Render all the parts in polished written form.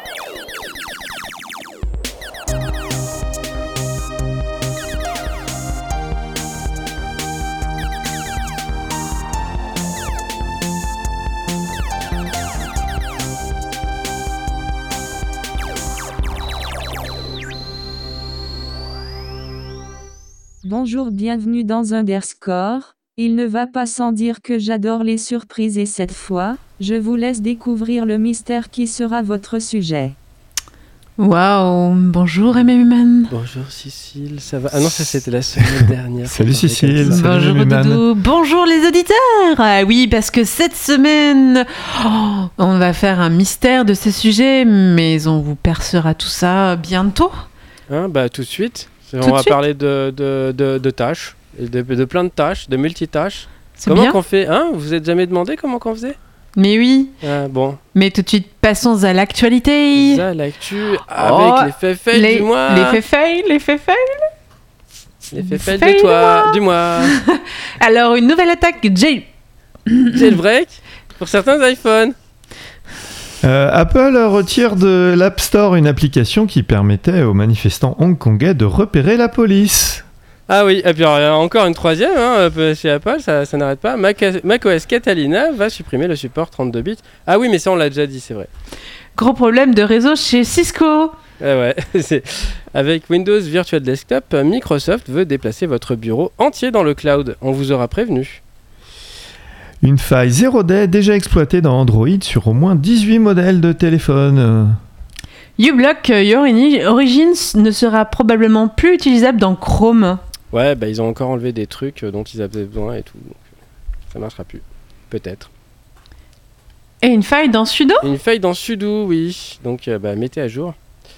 Bonjour, bienvenue dans Underscore. Il ne va pas sans dire que j'adore les surprises et cette fois, je vous laisse découvrir le mystère qui sera votre sujet. Waouh, bonjour MMM. Bonjour Cécile, ça va? Ah non, ça c'était la semaine dernière. Salut Cécile. Bonjour Doudou. Bonjour les auditeurs. Ah oui, parce que cette semaine, on va faire un mystère de ces sujets, mais on vous percera tout ça bientôt. Bah tout de suite. On va parler de tâches, de plein de tâches, de multitâches. C'est comment bien qu'on fait? Vous vous êtes jamais demandé comment qu'on faisait? Mais oui. Bon. Mais tout de suite, passons à l'actualité. Ça, l'actu avec les faits fails du mois. Les faits fails. Les faits fails du mois. Alors, une nouvelle attaque jailbreak pour certains iPhones. Apple retire de l'App Store une application qui permettait aux manifestants hongkongais de repérer la police. Ah oui, et puis alors, encore une troisième, chez Apple, ça n'arrête pas. macOS Catalina va supprimer le support 32 bits. Ah oui, mais ça on l'a déjà dit, c'est vrai. Gros problème de réseau chez Cisco. Ouais. Avec Windows Virtual Desktop, Microsoft veut déplacer votre bureau entier dans le cloud. On vous aura prévenu. Une faille 0day déjà exploitée dans Android sur au moins 18 modèles de téléphone. uBlock Your Origins ne sera probablement plus utilisable dans Chrome. Ouais, ils ont encore enlevé des trucs dont ils avaient besoin et tout. Donc, ça marchera plus. Peut-être. Et une faille dans Sudo ? Une faille dans Sudo, oui. Donc, mettez à jour.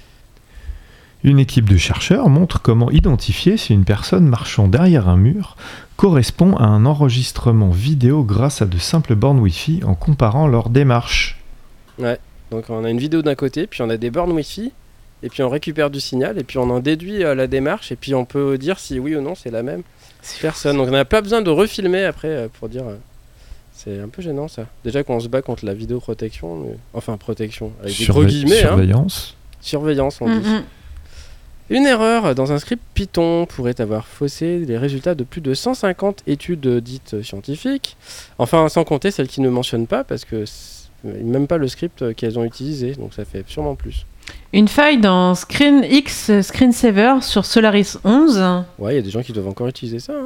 Une équipe de chercheurs montre comment identifier si une personne marchant derrière un mur correspond à un enregistrement vidéo grâce à de simples bornes Wi-Fi en comparant leurs démarches. Ouais, donc on a une vidéo d'un côté, puis on a des bornes Wi-Fi, et puis on récupère du signal, et puis on en déduit la démarche, et puis on peut dire si oui ou non c'est la même personne. Donc on n'a pas besoin de refilmer après pour dire... c'est un peu gênant ça. Déjà qu'on se bat contre la vidéoprotection, enfin protection, avec des gros guillemets. Surveillance. Surveillance on dit. Une erreur dans un script Python pourrait avoir faussé les résultats de plus de 150 études dites scientifiques. Enfin, sans compter celles qui ne mentionnent pas, parce que même pas le script qu'elles ont utilisé, donc ça fait sûrement plus. Une faille dans ScreenX Screensaver sur Solaris 11. Ouais, il y a des gens qui doivent encore utiliser ça.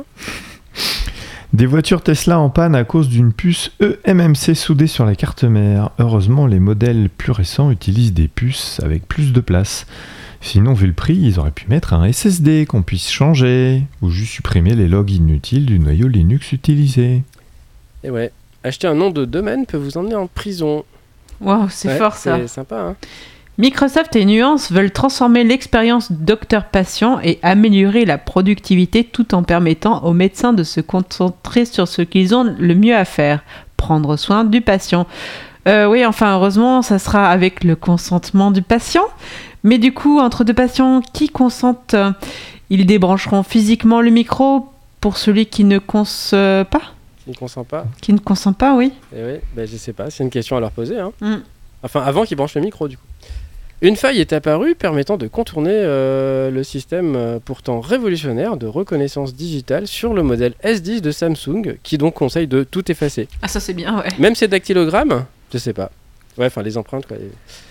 Des voitures Tesla en panne à cause d'une puce eMMC soudée sur la carte mère. Heureusement, les modèles plus récents utilisent des puces avec plus de place. Sinon, vu le prix, ils auraient pu mettre un SSD qu'on puisse changer, ou juste supprimer les logs inutiles du noyau Linux utilisé. Et ouais, acheter un nom de domaine peut vous emmener en prison. Waouh, c'est fort ça. C'est sympa, Microsoft et Nuance veulent transformer l'expérience docteur-patient et améliorer la productivité tout en permettant aux médecins de se concentrer sur ce qu'ils ont le mieux à faire, prendre soin du patient. Oui, enfin, heureusement, ça sera avec le consentement du patient. Mais du coup, entre deux patients qui consentent, ils débrancheront physiquement le micro pour celui qui ne consent pas. Qui ne consent pas. Qui ne consent pas, oui. Et oui, je sais pas, c'est une question à leur poser. Enfin, avant qu'ils branchent le micro, du coup. Une faille est apparue permettant de contourner le système pourtant révolutionnaire de reconnaissance digitale sur le modèle S10 de Samsung, qui donc conseille de tout effacer. Ah, ça c'est bien, ouais. Même ces dactylogrammes, je sais pas. Ouais, enfin les empreintes, quoi.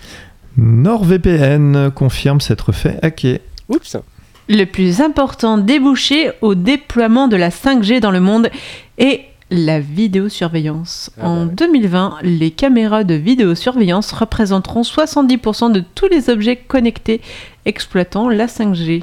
NordVPN confirme s'être fait hacker. Oups. Le plus important débouché au déploiement de la 5G dans le monde est la vidéosurveillance. En 2020, les caméras de vidéosurveillance représenteront 70% de tous les objets connectés exploitant la 5G.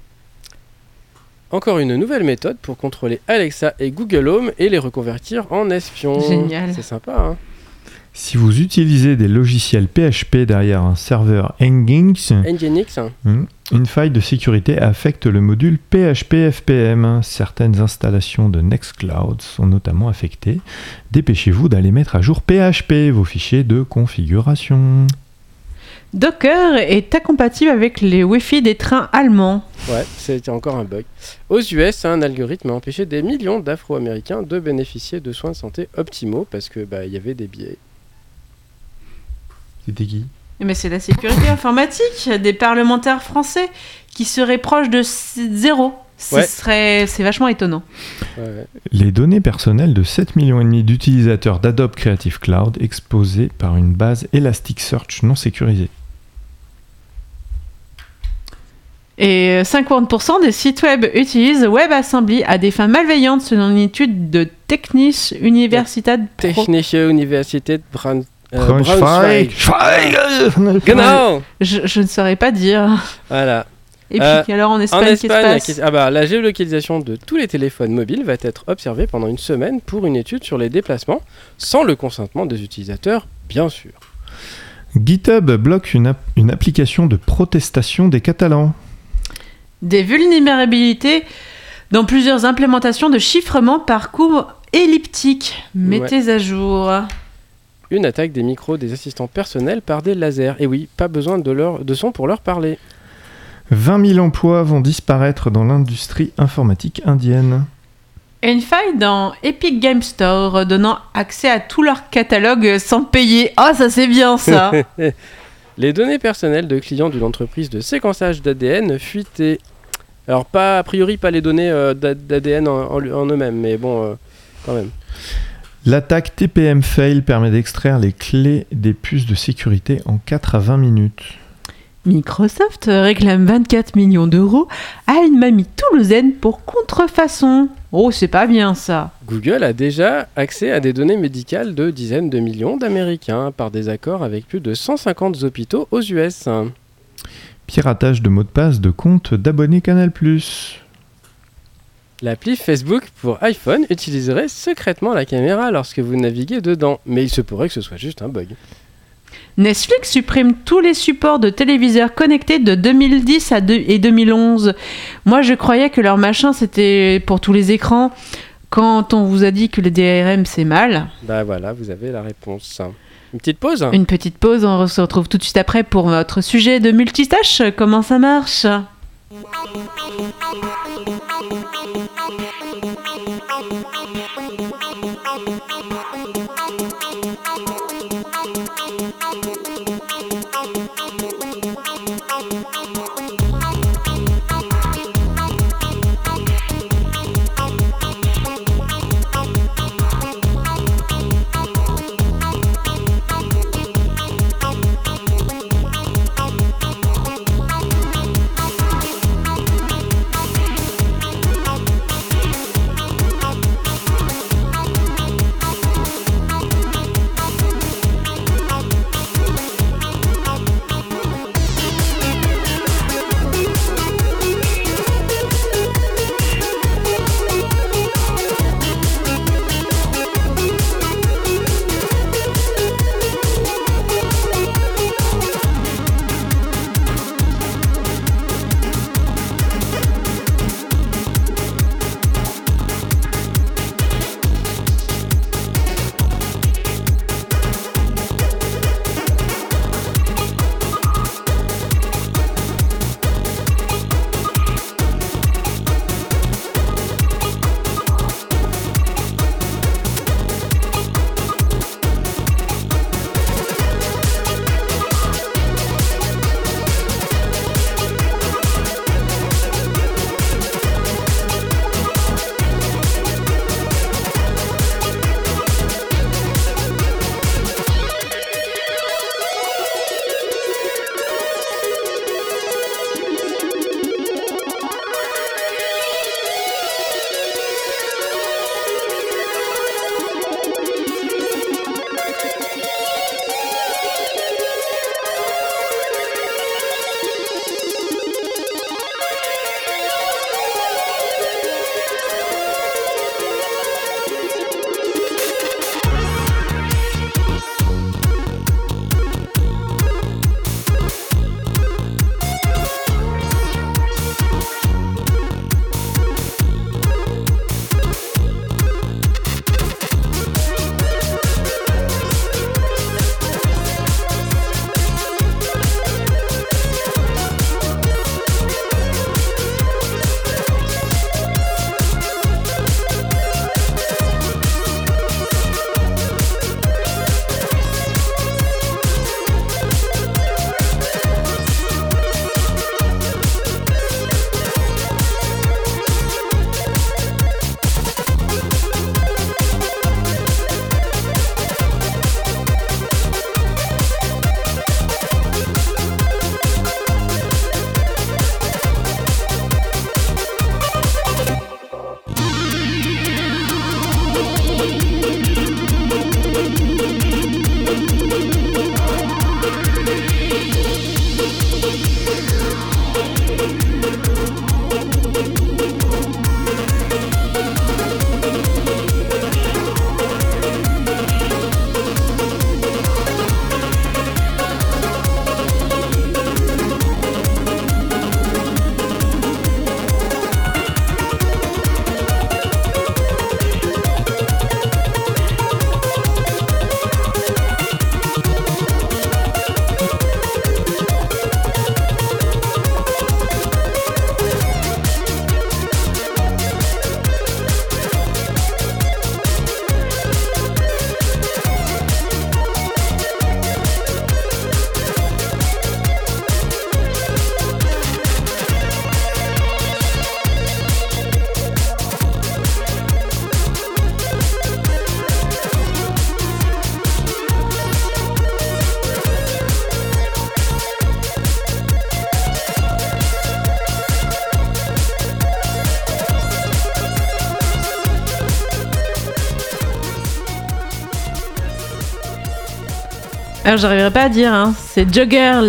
Encore une nouvelle méthode pour contrôler Alexa et Google Home et les reconvertir en espions. Génial. C'est sympa, Si vous utilisez des logiciels PHP derrière un serveur Nginx, une faille de sécurité affecte le module PHP FPM. Certaines installations de Nextcloud sont notamment affectées. Dépêchez-vous d'aller mettre à jour PHP, vos fichiers de configuration. Docker est incompatible avec les Wi-Fi des trains allemands. Ouais, c'était encore un bug. Aux US, un algorithme a empêché des millions d'Afro-Américains de bénéficier de soins de santé optimaux parce que y avait des biais. C'était qui ? Mais c'est la sécurité informatique des parlementaires français qui serait proche de 0. C'est vachement étonnant. Ouais. Les données personnelles de 7,5 millions d'utilisateurs d'Adobe Creative Cloud exposées par une base Elasticsearch non sécurisée. Et 50% des sites web utilisent WebAssembly à des fins malveillantes selon une étude de Technische Universität Braunschweig. Genau. Je ne saurais pas dire. Voilà. Et puis alors en Espagne, qu'est-ce qui se passe ? La géolocalisation de tous les téléphones mobiles va être observée pendant une semaine pour une étude sur les déplacements, sans le consentement des utilisateurs, bien sûr. GitHub bloque une application de protestation des Catalans. Des vulnérabilités dans plusieurs implémentations de chiffrement par courbe elliptique. Mettez à jour. Une attaque des micros des assistants personnels par des lasers. Et oui, pas besoin de son pour leur parler. 20 000 emplois vont disparaître dans l'industrie informatique indienne. Une faille dans Epic Game Store donnant accès à tout leur catalogue sans payer. Ah, ça c'est bien ça. Les données personnelles de clients d'une entreprise de séquençage d'ADN fuitées. Alors a priori pas les données d'ADN en eux-mêmes, mais bon, quand même. L'attaque TPM Fail permet d'extraire les clés des puces de sécurité en 4 à 20 minutes. Microsoft réclame 24 millions d'euros à une mamie toulousaine pour contrefaçon. Oh, c'est pas bien ça. Google a déjà accès à des données médicales de dizaines de millions d'Américains par des accords avec plus de 150 hôpitaux aux US. Piratage de mots de passe de compte d'abonnés Canal+. L'appli Facebook pour iPhone utiliserait secrètement la caméra lorsque vous naviguez dedans, mais il se pourrait que ce soit juste un bug. Netflix supprime tous les supports de téléviseurs connectés de 2010 et 2011. Moi, je croyais que leur machin, c'était pour tous les écrans. Quand on vous a dit que le DRM, c'est mal... Bah voilà, vous avez la réponse. Une petite pause ? Une petite pause, on se retrouve tout de suite après pour notre sujet de multitâche. Comment ça marche ? Alors, j'arriverai pas à dire, hein. C'est Jogger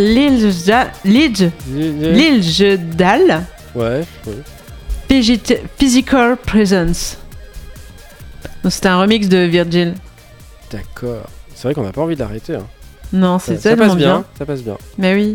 Liljedal. Ouais. Physical Presence. Donc, c'était un remix de Virgil. D'accord. C'est vrai qu'on n'a pas envie de l'arrêter. Hein. Non, c'est ça tellement passe bien. Ça passe bien. Mais oui.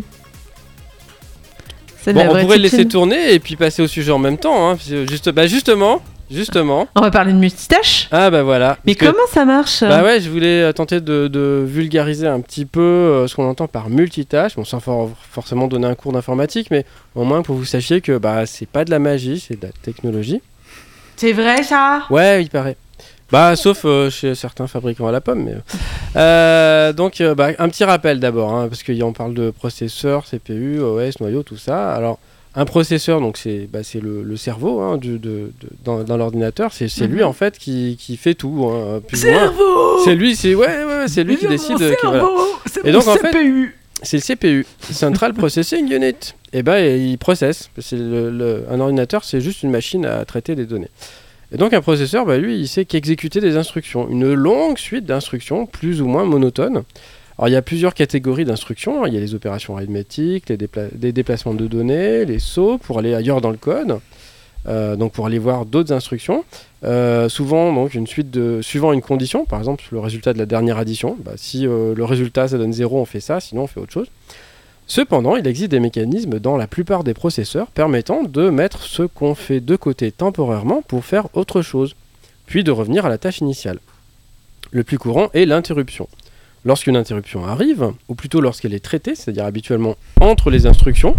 Bon, on pourrait le laisser tourner et puis passer au sujet en même temps. Hein. Justement. On va parler de multitâche. Ah bah voilà. Mais comment ça marche? Bah ouais, je voulais tenter de vulgariser un petit peu ce qu'on entend par multitâche. Bon, sans forcément donner un cours d'informatique, mais au moins pour que vous sachiez que bah c'est pas de la magie, c'est de la technologie. C'est vrai ça? Ouais, il paraît. Bah sauf chez certains fabricants à la pomme. Mais, donc un petit rappel d'abord, hein, parce qu'on parle de processeur, CPU, OS, noyau, tout ça. Alors un processeur, donc c'est le cerveau hein, dans l'ordinateur. C'est lui en fait qui fait tout. Hein, cerveau. C'est lui, c'est lui qui décide. Voilà. Et donc en fait, c'est le CPU, Central Processing Unit. Et il processe. Un ordinateur, c'est juste une machine à traiter des données. Et donc un processeur, lui, il sait qu'exécuter des instructions, une longue suite d'instructions, plus ou moins monotones. Alors il y a plusieurs catégories d'instructions, il y a les opérations arithmétiques, les déplacements de données, les sauts pour aller ailleurs dans le code, donc pour aller voir d'autres instructions. Souvent, donc, suivant une condition, par exemple le résultat de la dernière addition, si le résultat ça donne 0, on fait ça, sinon on fait autre chose. Cependant, il existe des mécanismes dans la plupart des processeurs permettant de mettre ce qu'on fait de côté temporairement pour faire autre chose, puis de revenir à la tâche initiale. Le plus courant est l'interruption. Lorsqu'une interruption arrive, ou plutôt lorsqu'elle est traitée, c'est-à-dire habituellement entre les instructions,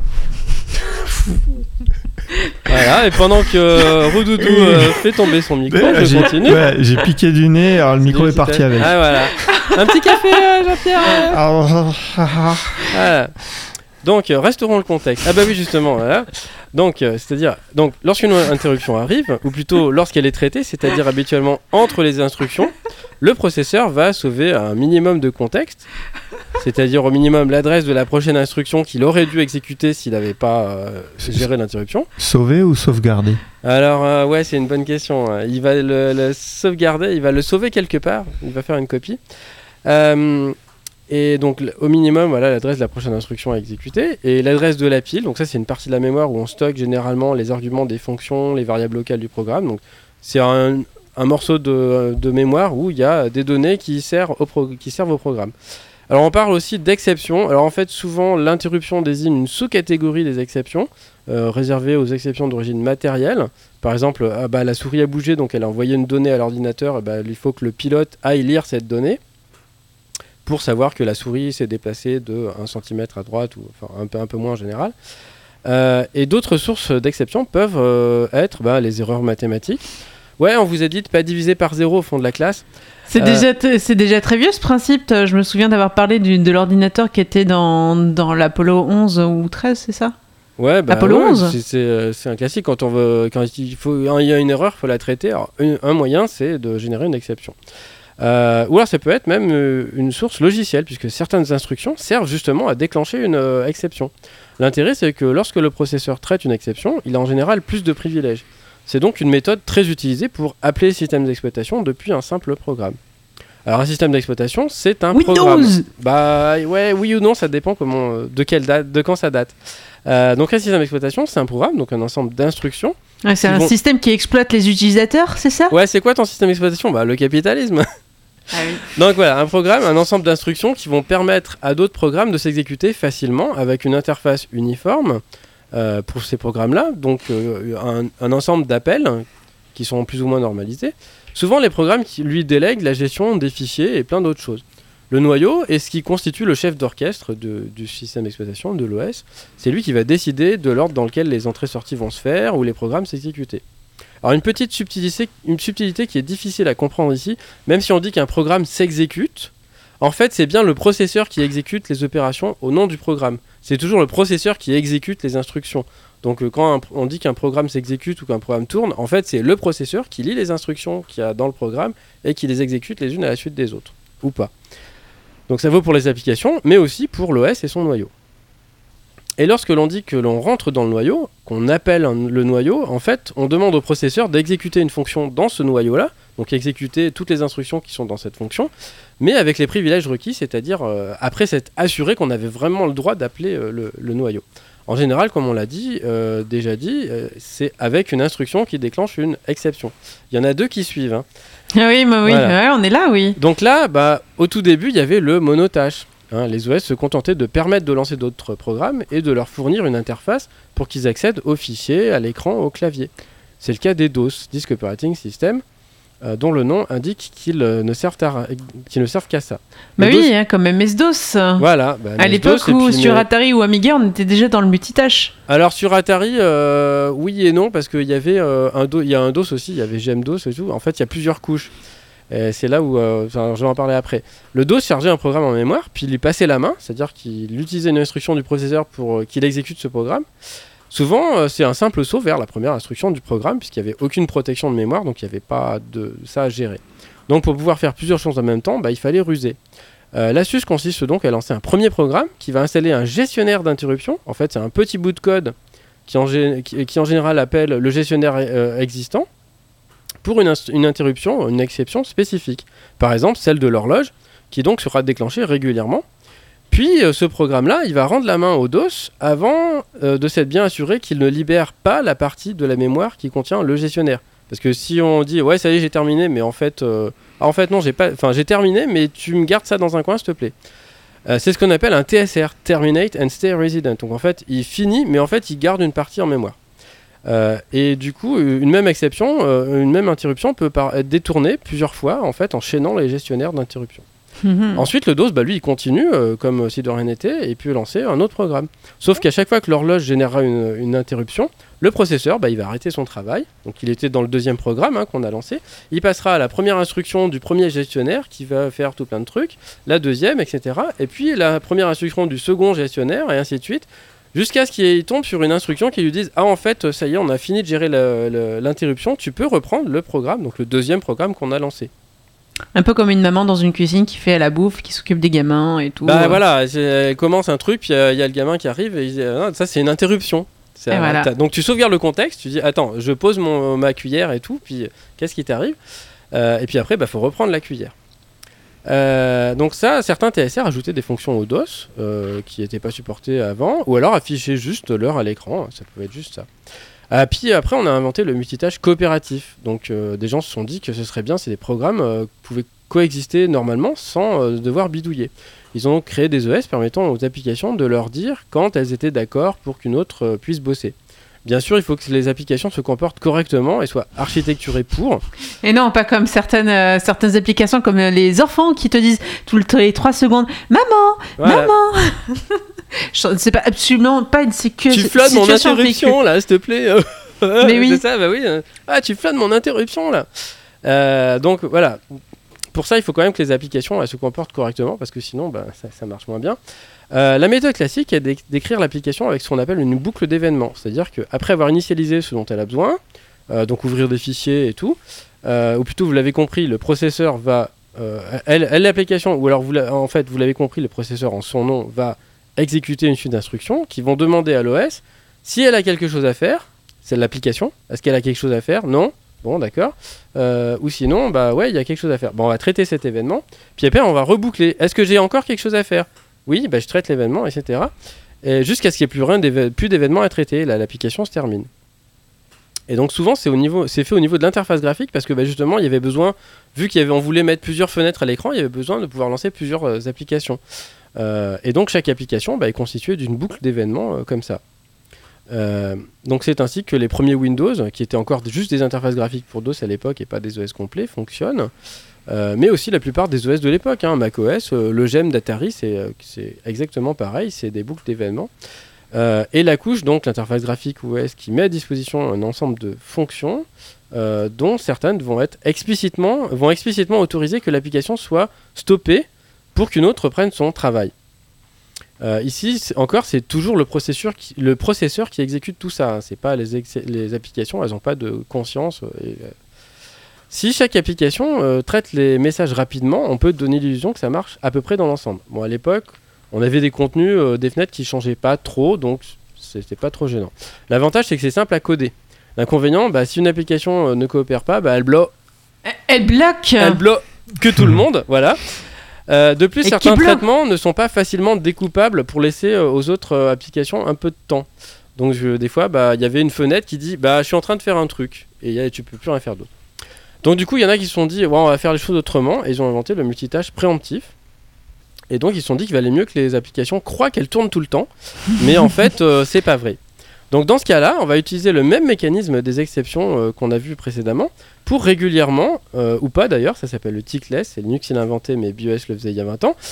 voilà, et pendant que Roudoudou fait tomber son micro, je continue. Ouais, j'ai piqué du nez, alors le micro est parti avec. Ah voilà. Un petit café, Jean-Pierre. Voilà. Donc, restaurons le contexte. Ah bah oui, justement, voilà. Donc, c'est-à-dire, lorsqu'une interruption arrive, ou plutôt lorsqu'elle est traitée, c'est-à-dire habituellement entre les instructions, le processeur va sauver un minimum de contexte, c'est-à-dire au minimum l'adresse de la prochaine instruction qu'il aurait dû exécuter s'il n'avait pas géré l'interruption. Sauver ou sauvegarder? Alors, ouais, c'est une bonne question. Il va le sauvegarder, il va le sauver quelque part, il va faire une copie. Et donc au minimum, voilà l'adresse de la prochaine instruction à exécuter et l'adresse de la pile. Donc ça c'est une partie de la mémoire où on stocke généralement les arguments des fonctions, les variables locales du programme. Donc c'est un morceau de mémoire où il y a des données qui servent au programme. Alors on parle aussi d'exceptions. Alors en fait souvent l'interruption désigne une sous-catégorie des exceptions réservée aux exceptions d'origine matérielle. Par exemple, la souris a bougé donc elle a envoyé une donnée à l'ordinateur. Il faut que le pilote aille lire cette donnée pour savoir que la souris s'est déplacée de 1 cm à droite, ou enfin un peu moins en général. Et d'autres sources d'exception peuvent être les erreurs mathématiques. Ouais, on vous a dit de ne pas diviser par 0 au fond de la classe. C'est déjà très vieux ce principe. Je me souviens d'avoir parlé de l'ordinateur qui était dans l'Apollo 11 ou 13, c'est ça? Ouais, Apollo 11 c'est un classique. Quand il y a une erreur, il faut la traiter. Alors, un moyen, c'est de générer une exception. Ou alors ça peut être même une source logicielle, puisque certaines instructions servent justement à déclencher une exception. L'intérêt, c'est que lorsque le processeur traite une exception, il a en général plus de privilèges. C'est donc une méthode très utilisée pour appeler le système d'exploitation depuis un simple programme. Alors un système d'exploitation, c'est un programme. Oui ou non, ça dépend de quand ça date. Donc un système d'exploitation, c'est un programme, donc un ensemble d'instructions. Ouais, c'est un système qui exploite les utilisateurs, c'est ça? Ouais, c'est quoi ton système d'exploitation? Le capitalisme. Ah oui. Donc voilà, un programme, un ensemble d'instructions qui vont permettre à d'autres programmes de s'exécuter facilement avec une interface uniforme pour ces programmes-là. Donc un ensemble d'appels qui sont plus ou moins normalisés. Souvent, les programmes qui lui délèguent la gestion des fichiers et plein d'autres choses. Le noyau est ce qui constitue le chef d'orchestre du système d'exploitation, de l'OS. C'est lui qui va décider de l'ordre dans lequel les entrées-sorties vont se faire ou les programmes s'exécuter. Alors une petite subtilité qui est difficile à comprendre ici, même si on dit qu'un programme s'exécute, en fait c'est bien le processeur qui exécute les opérations au nom du programme. C'est toujours le processeur qui exécute les instructions. Donc quand on dit qu'un programme s'exécute ou qu'un programme tourne, en fait c'est le processeur qui lit les instructions qu'il y a dans le programme et qui les exécute les unes à la suite des autres, ou pas. Donc ça vaut pour les applications, mais aussi pour l'OS et son noyau. Et lorsque l'on dit que l'on rentre dans le noyau, qu'on appelle le noyau, en fait, on demande au processeur d'exécuter une fonction dans ce noyau-là, donc exécuter toutes les instructions qui sont dans cette fonction, mais avec les privilèges requis, c'est-à-dire après s'être assuré qu'on avait vraiment le droit d'appeler le noyau. En général, comme on l'a déjà dit, c'est avec une instruction qui déclenche une exception. Il y en a 2 qui suivent. Hein. Ah oui, mais oui, Voilà. ouais, on est là, oui. Donc là, au tout début, il y avait le monotâche. Hein, les OS se contentaient de permettre de lancer d'autres programmes et de leur fournir une interface pour qu'ils accèdent aux fichiers, à l'écran, au clavier. C'est le cas des DOS, Disk Operating System, dont le nom indique qu'ils ne servent qu'à ça. Bah Le oui, DOS, hein, comme MS-DOS. voilà. À l'époque où sur Atari ou Amiga, on était déjà dans le multitâche. Alors sur Atari, oui et non, parce qu'il y avait il y a un DOS aussi, il y avait GM-DOS et tout. En fait, il y a plusieurs couches. Et c'est là où, je vais en parler après. Le DOS chargeait un programme en mémoire, puis il y passait la main, c'est-à-dire qu'il utilisait une instruction du processeur pour qu'il exécute ce programme. Souvent, c'est un simple saut vers la première instruction du programme, puisqu'il n'y avait aucune protection de mémoire, donc il n'y avait pas de ça à gérer. Donc pour pouvoir faire plusieurs choses en même temps, il fallait ruser. L'astuce consiste donc à lancer un premier programme qui va installer un gestionnaire d'interruption. En fait, c'est un petit bout de code qui en général appelle le gestionnaire existant pour une interruption, une exception spécifique. Par exemple, celle de l'horloge, qui donc sera déclenchée régulièrement. Puis ce programme-là, il va rendre la main au DOS avant de s'être bien assuré qu'il ne libère pas la partie de la mémoire qui contient le gestionnaire. Parce que si on dit ouais ça y est j'ai terminé, mais en fait non j'ai terminé, mais tu me gardes ça dans un coin s'il te plaît. C'est ce qu'on appelle un TSR, Terminate and Stay Resident. Donc en fait il finit, mais en fait il garde une partie en mémoire. Et du coup une même exception, une même interruption peut être détournée plusieurs fois en fait en chaînant les gestionnaires d'interruption. Ensuite, le DOS, lui, il continue, comme si de rien n'était, et peut lancer un autre programme. Sauf qu'à chaque fois que l'horloge générera une interruption, le processeur, il va arrêter son travail. Donc, il était dans le deuxième programme qu'on a lancé. Il passera à la première instruction du premier gestionnaire, qui va faire tout plein de trucs, la deuxième, etc. Et puis, la première instruction du second gestionnaire, et ainsi de suite, jusqu'à ce qu'il tombe sur une instruction qui lui dise « Ah, en fait, ça y est, on a fini de gérer l'interruption, tu peux reprendre le programme, donc le deuxième programme qu'on a lancé. » Un peu comme une maman dans une cuisine qui fait la bouffe, qui s'occupe des gamins et tout. Voilà, elle commence un truc, puis il y a le gamin qui arrive et il dit ça c'est une interruption. Voilà. Donc tu sauvegardes le contexte, tu dis attends, je pose ma cuillère et tout, puis qu'est-ce qui t'arrive et puis après, faut reprendre la cuillère. Donc ça, certains TSR ajoutaient des fonctions au DOS qui n'étaient pas supportées avant, ou alors affichaient juste l'heure à l'écran, ça pouvait être juste ça. Puis après, on a inventé le multitâche coopératif. Donc des gens se sont dit que ce serait bien si des programmes pouvaient coexister normalement sans devoir bidouiller. Ils ont créé des OS permettant aux applications de leur dire quand elles étaient d'accord pour qu'une autre puisse bosser. Bien sûr, il faut que les applications se comportent correctement et soient architecturées pour. Et non, pas comme certaines applications comme les enfants qui te disent toutes les 3 secondes « Maman, voilà. Maman !» C'est pas absolument pas une sécurité. Tu flânes mon interruption là, s'il te plaît. Mais oui. C'est ça, oui. Ah, tu flânes mon interruption là. Donc voilà. Pour ça, il faut quand même que les applications elles se comportent correctement parce que sinon, ça marche moins bien. La méthode classique est d'écrire l'application avec ce qu'on appelle une boucle d'événements. C'est-à-dire qu'après avoir initialisé ce dont elle a besoin, donc ouvrir des fichiers et tout, ou plutôt vous l'avez compris, le processeur va... l'application, ou alors vous l'avez compris, le processeur en son nom va exécuter une suite d'instructions qui vont demander à l'OS si elle a quelque chose à faire, c'est l'application, est-ce qu'elle a quelque chose à faire ? Non. Bon, d'accord. Ou sinon, ouais, il y a quelque chose à faire. Bon, on va traiter cet événement, puis après, on va reboucler. Est-ce que j'ai encore quelque chose à faire ? Oui, je traite l'événement, etc. Et jusqu'à ce qu'il n'y ait plus d'événements à traiter. Là, l'application se termine. Et donc, souvent, c'est fait au niveau de l'interface graphique parce que justement, il y avait besoin, vu qu'on voulait mettre plusieurs fenêtres à l'écran, il y avait besoin de pouvoir lancer plusieurs applications. Et donc, chaque application est constituée d'une boucle d'événements comme ça. Donc c'est ainsi que les premiers Windows, qui étaient encore juste des interfaces graphiques pour DOS à l'époque et pas des OS complets, fonctionnent. Mais aussi la plupart des OS de l'époque, macOS, le GEM d'Atari, c'est exactement pareil, c'est des boucles d'événements. Et la couche, donc l'interface graphique OS, qui met à disposition un ensemble de fonctions, dont certaines vont explicitement autoriser que l'application soit stoppée pour qu'une autre reprenne son travail. Ici, c'est toujours le processeur qui exécute tout ça. C'est pas les applications, elles n'ont pas de conscience. Si chaque application traite les messages rapidement, on peut donner l'illusion que ça marche à peu près dans l'ensemble. Bon, à l'époque, On avait des contenus, des fenêtres qui changeaient pas trop, donc c'était pas trop gênant. L'avantage, c'est que c'est simple à coder. L'inconvénient, si une application ne coopère pas, elle bloque. Elle bloque. Elle bloque que tout le monde, voilà. De plus, certains traitements ne sont pas facilement découpables pour laisser aux autres applications un peu de temps. Donc des fois, il y avait une fenêtre qui dit je suis en train de faire un truc et tu peux plus rien faire d'autre. Donc du coup, il y en a qui se sont dit on va faire les choses autrement et ils ont inventé le multitâche préemptif. Et donc ils se sont dit qu'il valait mieux que les applications croient qu'elles tournent tout le temps, mais en fait c'est pas vrai. Donc dans ce cas-là, on va utiliser le même mécanisme des exceptions qu'on a vu précédemment pour régulièrement, ou pas d'ailleurs, ça s'appelle le tickless, c'est Linux qui l'a inventé mais BIOS le faisait il y a 20 ans,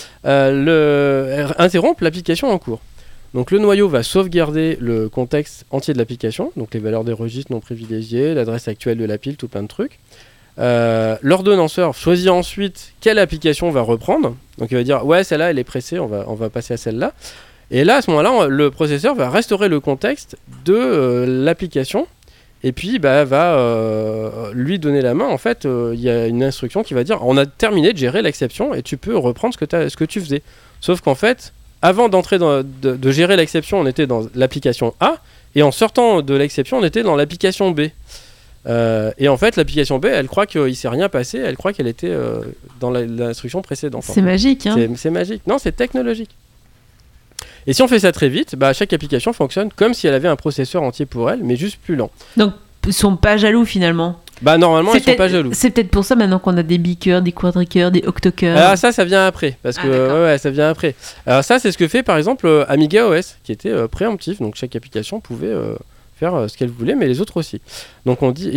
interrompre l'application en cours. Donc le noyau va sauvegarder le contexte entier de l'application, donc les valeurs des registres non privilégiés, l'adresse actuelle de la pile, tout plein de trucs. L'ordonnanceur choisit ensuite quelle application on va reprendre. Donc il va dire ouais celle-là elle est pressée, on va passer à celle-là. Et là à ce moment-là le processeur va restaurer le contexte de l'application et puis va lui donner la main. En fait il y a une instruction qui va dire on a terminé de gérer l'exception et tu peux reprendre ce que tu faisais. Sauf qu'en fait avant d'entrer de gérer l'exception on était dans l'application A et en sortant de l'exception on était dans l'application B. Et en fait l'application B elle croit qu'il s'est rien passé, elle croit qu'elle était dans l'instruction précédente. C'est magique hein. C'est magique, non c'est technologique. Et si on fait ça très vite, chaque application fonctionne comme si elle avait un processeur entier pour elle, mais juste plus lent. Donc ils sont pas jaloux finalement. Normalement ils sont pas jaloux. C'est peut-être pour ça maintenant qu'on a des bicœurs, des quadricœurs, des octocœurs. Alors ça vient après, parce que ça vient après. Alors ça c'est ce que fait par exemple Amiga OS, qui était préemptif, donc chaque application pouvait faire ce qu'elle voulait, mais les autres aussi. Donc on dit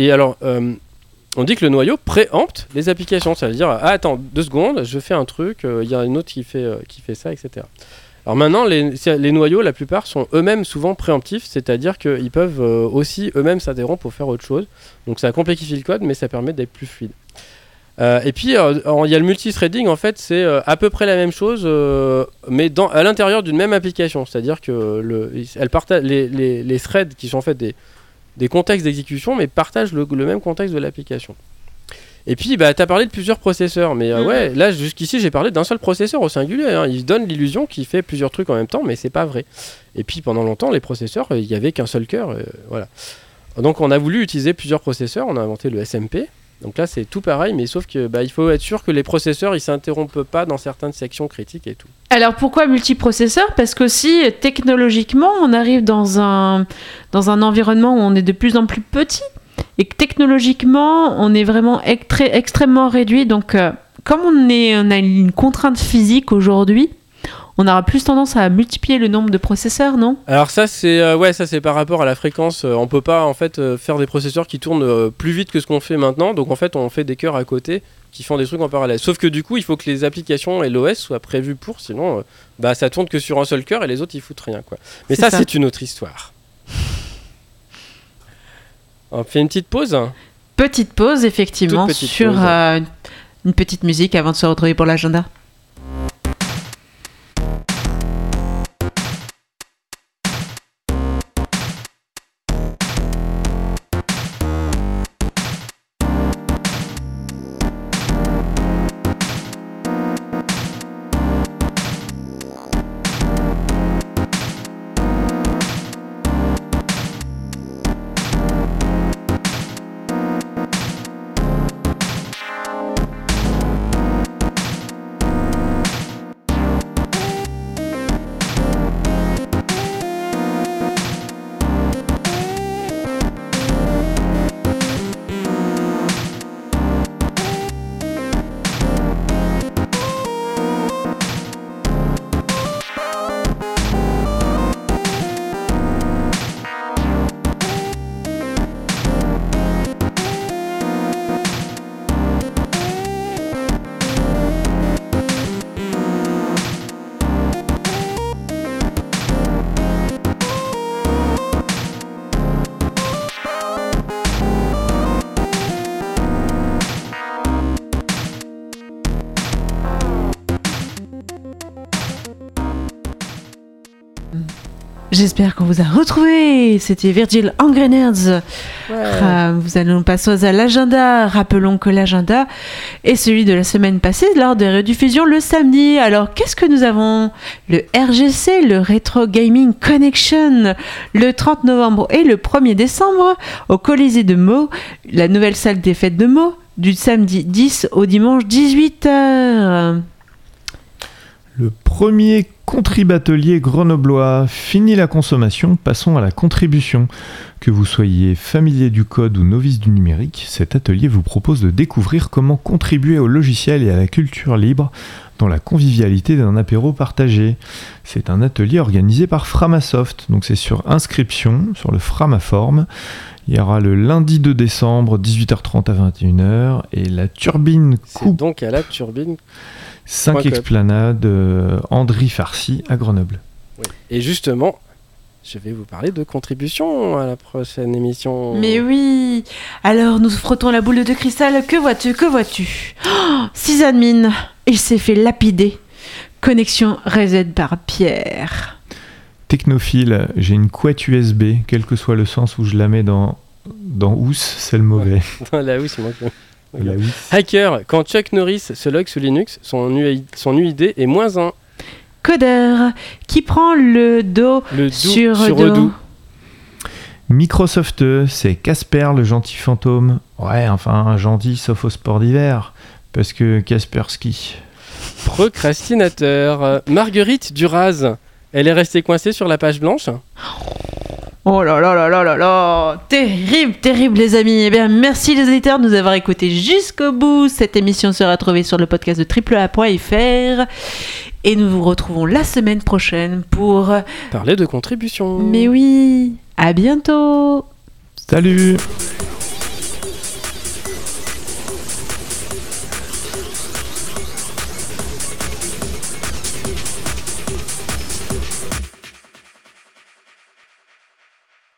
on dit que le noyau préempte les applications, ça veut dire attends 2 secondes, je fais un truc, il y a une autre qui fait ça, etc. Alors maintenant les noyaux la plupart sont eux-mêmes souvent préemptifs, c'est-à-dire qu'ils peuvent aussi eux-mêmes s'interrompre pour faire autre chose. Donc ça complexifie le code, mais ça permet d'être plus fluide. Et puis il y a le multithreading, en fait c'est à peu près la même chose, mais à l'intérieur d'une même application, c'est-à-dire que elle partage les threads qui sont en fait des contextes d'exécution, mais partagent le même contexte de l'application. Et puis tu as parlé de plusieurs processeurs, mais là jusqu'ici j'ai parlé d'un seul processeur au singulier, hein. Il donne l'illusion qu'il fait plusieurs trucs en même temps, mais c'est pas vrai. Et puis pendant longtemps les processeurs, il y avait qu'un seul cœur, voilà. Donc on a voulu utiliser plusieurs processeurs, on a inventé le SMP. Donc là c'est tout pareil, mais sauf que il faut être sûr que les processeurs ils s'interrompent pas dans certaines sections critiques et tout. Alors pourquoi multiprocesseur ? Parce qu'aussi technologiquement on arrive dans un environnement où on est de plus en plus petit et que technologiquement on est vraiment extrêmement réduit. Donc comme on a une contrainte physique aujourd'hui, on aura plus tendance à multiplier le nombre de processeurs, non ? Alors ça c'est par rapport à la fréquence. On peut pas en fait faire des processeurs qui tournent plus vite que ce qu'on fait maintenant. Donc en fait on fait des cœurs à côté qui font des trucs en parallèle. Sauf que du coup il faut que les applications et l'OS soient prévus pour, sinon ça tourne que sur un seul cœur et les autres ils foutent rien quoi. Mais ça c'est une autre histoire. On fait une petite pause. Petite pause effectivement sur une petite musique avant de se retrouver pour l'agenda. J'espère qu'on vous a retrouvé. C'était Virgil Angreners. Vous allons passer à l'agenda. Rappelons que l'agenda est celui de la semaine passée lors des rediffusions le samedi. Alors, qu'est-ce que nous avons ? Le RGC, le Retro Gaming Connection, le 30 novembre et le 1er décembre au Colisée de Meaux, la nouvelle salle des fêtes de Meaux, du samedi 10 au dimanche 18h. Le premier Contribatelier grenoblois. Fini la consommation, passons à la contribution. Que vous soyez familier du code ou novice du numérique, cet atelier vous propose de découvrir comment contribuer au logiciel et à la culture libre dans la convivialité d'un apéro partagé. C'est un atelier organisé par Framasoft, donc c'est sur inscription, sur le Framaform. Il y aura le lundi 2 décembre, 18h30 à 21h, et la turbine coupe. C'est donc à la turbine 5 Esplanade, Andry Farcy à Grenoble. Oui. Et justement, je vais vous parler de contribution à la prochaine émission. Mais oui. Alors, nous frottons la boule de cristal. Que vois-tu sysadmin, il s'est fait lapider. Connexion reset par Pierre. Technophile, j'ai une couette USB, quel que soit le sens où je la mets dans housse, c'est le mauvais. Dans la housse, moi. Hacker, quand Chuck Norris se log sous Linux, son UID est -1. Codeur, qui prend le dos sur Odoo. Microsoft, c'est Casper le gentil fantôme. Ouais, enfin, gentil sauf au sport d'hiver, parce que Kaspersky. Procrastinateur, Marguerite Duraz, elle est restée coincée sur la page blanche. Oh là là là là là là, terrible les amis. Eh bien, merci les auditeurs de nous avoir écoutés jusqu'au bout. Cette émission sera trouvée sur le podcast de AAA.fr et nous vous retrouvons la semaine prochaine pour parler de contribution. Mais oui, à bientôt. Salut.